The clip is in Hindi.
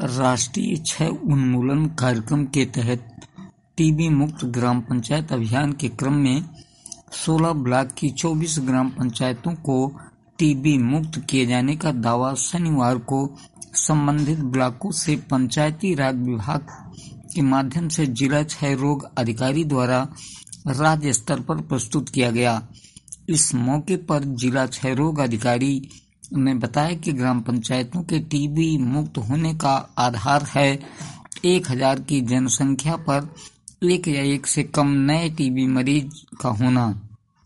राष्ट्रीय क्षय उन्मूलन कार्यक्रम के तहत टीबी मुक्त ग्राम पंचायत अभियान के क्रम में 16 ब्लॉक की 24 ग्राम पंचायतों को टीबी मुक्त किए जाने का दावा शनिवार को संबंधित ब्लॉकों से पंचायती राज विभाग के माध्यम से जिला क्षय रोग अधिकारी द्वारा राज्य स्तर पर प्रस्तुत किया गया। इस मौके पर जिला क्षय रोग अधिकारी ने बताया कि ग्राम पंचायतों के टीबी मुक्त होने का आधार है 1000 की जनसंख्या पर एक या एक से कम नए टीबी मरीज का होना।